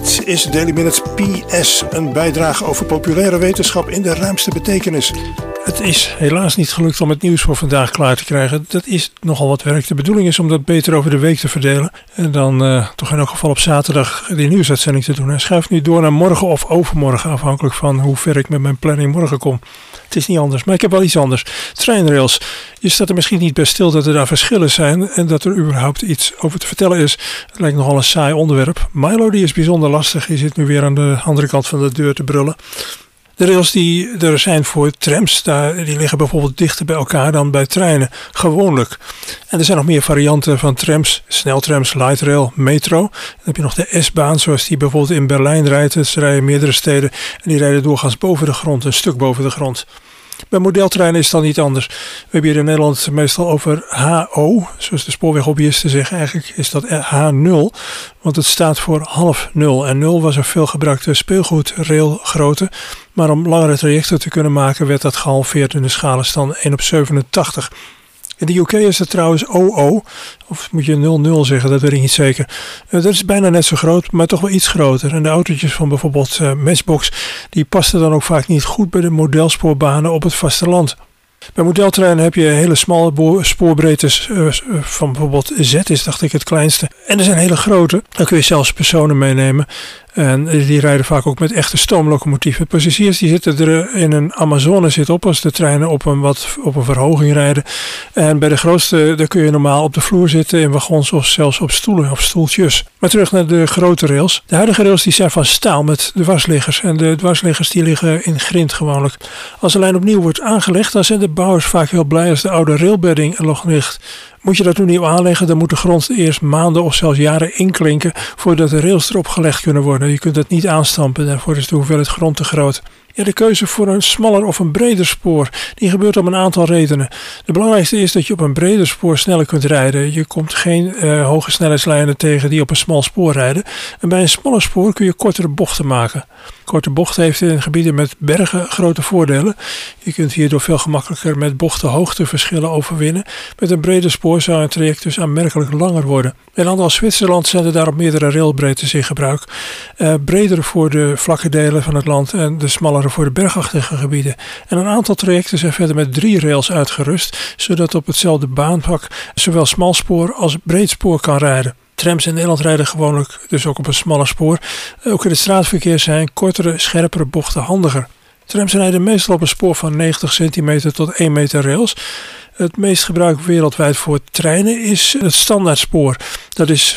Dit is Daily Minutes PS, een bijdrage over populaire wetenschap in de ruimste betekenis. Het is helaas niet gelukt om het nieuws voor vandaag klaar te krijgen. Dat is nogal wat werk. De bedoeling is om dat beter over de week te verdelen. En dan toch in elk geval op zaterdag die nieuwsuitzending te doen. Hij schuift nu door naar morgen of overmorgen, afhankelijk van hoe ver ik met mijn planning morgen kom. Het is niet anders, maar ik heb wel iets anders. Treinrails. Je staat er misschien niet bij stil dat er daar verschillen zijn en dat er überhaupt iets over te vertellen is. Het lijkt nogal een saai onderwerp. Milo die is bijzonder lastig. Je zit nu weer aan de andere kant van de deur te brullen. De rails die er zijn voor trams, die liggen bijvoorbeeld dichter bij elkaar dan bij treinen, gewoonlijk. En er zijn nog meer varianten van trams, sneltrams, light rail, metro. Dan heb je nog de S-baan, zoals die bijvoorbeeld in Berlijn rijdt. Ze rijden in meerdere steden en die rijden doorgaans boven de grond, een stuk boven de grond. Bij modeltreinen is het dan niet anders. We hebben hier in Nederland meestal over HO, zoals de spoorweghobbyisten zeggen. Eigenlijk is dat H0, want het staat voor half nul. En 0 was een veelgebruikte speelgoedrailgrootte. Maar om langere trajecten te kunnen maken werd dat gehalveerd in de schalenstand 1/87. In de UK is het trouwens OO, of moet je 00 zeggen, dat weet ik niet zeker. Dat is bijna net zo groot, maar toch wel iets groter. En de autootjes van bijvoorbeeld Matchbox, die pasten dan ook vaak niet goed bij de modelsporbanen op het vasteland. Bij modeltreinen heb je hele smalle spoorbreedtes van bijvoorbeeld Z is dacht ik het kleinste. En er zijn hele grote, dan kun je zelfs personen meenemen. En die rijden vaak ook met echte stoomlocomotieven. Passagiers die zitten er in een Amazone zit op als de treinen op een verhoging rijden. En bij de grootste daar kun je normaal op de vloer zitten in wagons of zelfs op stoelen of stoeltjes. Maar terug naar de grote rails. De huidige rails die zijn van staal met dwarsliggers. En de dwarsliggers die liggen in grind gewoonlijk. Als de lijn opnieuw wordt aangelegd, dan zijn de bouwers vaak heel blij als de oude railbedding er nog ligt. Moet je dat opnieuw aanleggen, dan moet de grond eerst maanden of zelfs jaren inklinken voordat de rails erop gelegd kunnen worden. Je kunt dat niet aanstampen, daarvoor is de hoeveelheid grond te groot. Ja, de keuze voor een smaller of een breder spoor, die gebeurt om een aantal redenen. De belangrijkste is dat je op een breder spoor sneller kunt rijden. Je komt geen hoge snelheidslijnen tegen die op een smal spoor rijden. En bij een smaller spoor kun je kortere bochten maken. Korte bocht heeft in gebieden met bergen grote voordelen. Je kunt hierdoor veel gemakkelijker met bochtenhoogteverschillen overwinnen. Met een breder spoor zou een traject dus aanmerkelijk langer worden. In landen als Zwitserland zijn er daarop meerdere railbreedtes in gebruik. Breder voor de vlakke delen van het land en de smallere voor de bergachtige gebieden. En een aantal trajecten zijn verder met 3 rails uitgerust, zodat op hetzelfde baanvak zowel smal spoor als breed spoor kan rijden. Trams in Nederland rijden gewoonlijk dus ook op een smaller spoor. Ook in het straatverkeer zijn kortere, scherpere bochten handiger. Trams rijden meestal op een spoor van 90 centimeter tot 1 meter rails. Het meest gebruikt wereldwijd voor treinen is het standaardspoor. Dat is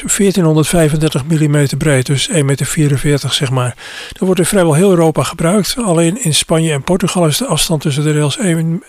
1435 mm breed, dus 1,44 meter zeg maar. Dat wordt in vrijwel heel Europa gebruikt. Alleen in Spanje en Portugal is de afstand tussen de rails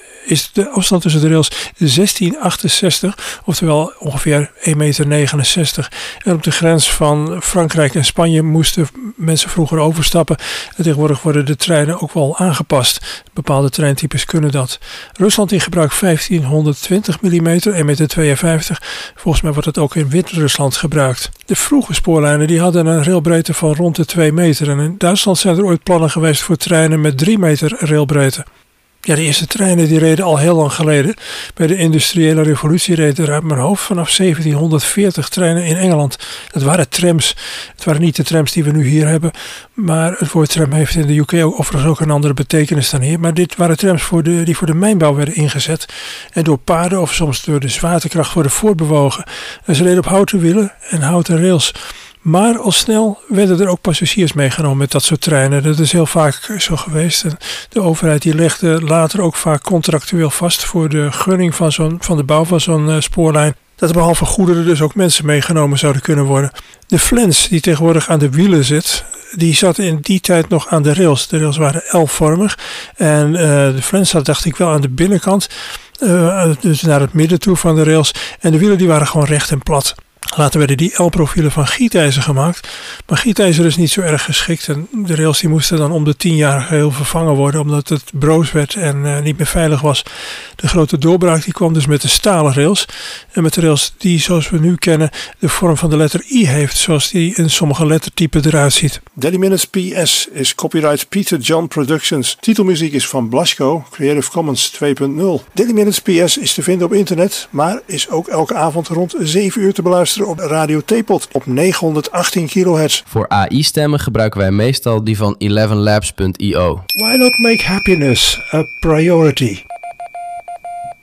1668, oftewel ongeveer 1,69 meter. En op de grens van Frankrijk en Spanje moesten mensen vroeger overstappen. En tegenwoordig worden de treinen ook wel aangepast. Bepaalde treintypes kunnen dat. Rusland in gebruik 1520 mm, 1,52 meter. Volgens mij wordt het ook in Wit-Rusland gebruikt. De vroege spoorlijnen die hadden een railbreedte van rond de 2 meter. En in Duitsland zijn er ooit plannen geweest voor treinen met 3 meter railbreedte. Ja, de eerste treinen die reden al heel lang geleden. Bij de industriële revolutie reden er uit mijn hoofd vanaf 1740 treinen in Engeland. Dat waren trams. Het waren niet de trams die we nu hier hebben. Maar het woord tram heeft in de UK overigens ook een andere betekenis dan hier. Maar dit waren trams die voor de mijnbouw werden ingezet. En door paarden of soms door de zwaartekracht worden voortbewogen. En ze reden op houten wielen en houten rails. Maar al snel werden er ook passagiers meegenomen met dat soort treinen. Dat is heel vaak zo geweest. En de overheid die legde later ook vaak contractueel vast voor de gunning van de bouw van zo'n spoorlijn. Dat er behalve goederen dus ook mensen meegenomen zouden kunnen worden. De flens die tegenwoordig aan de wielen zit, die zat in die tijd nog aan de rails. De rails waren L-vormig. En de flens zat dacht ik wel aan de binnenkant. Dus naar het midden toe van de rails. En de wielen die waren gewoon recht en plat. Later werden die L-profielen van gietijzer gemaakt. Maar gietijzer is niet zo erg geschikt. En de rails die moesten dan om de 10 jaar geheel vervangen worden. Omdat het broos werd en niet meer veilig was. De grote doorbraak die kwam dus met de stalen rails. En met de rails die zoals we nu kennen de vorm van de letter I heeft. Zoals die in sommige lettertypen eruit ziet. Daily Minutes PS is copyright Peter John Productions. Titelmuziek is van Blasco, Creative Commons 2.0. Daily Minutes PS is te vinden op internet. Maar is ook elke avond rond 7 uur te beluisteren op Radio Teapot op 918 kHz. Voor AI-stemmen gebruiken wij meestal die van 11labs.io. Why not make happiness a priority?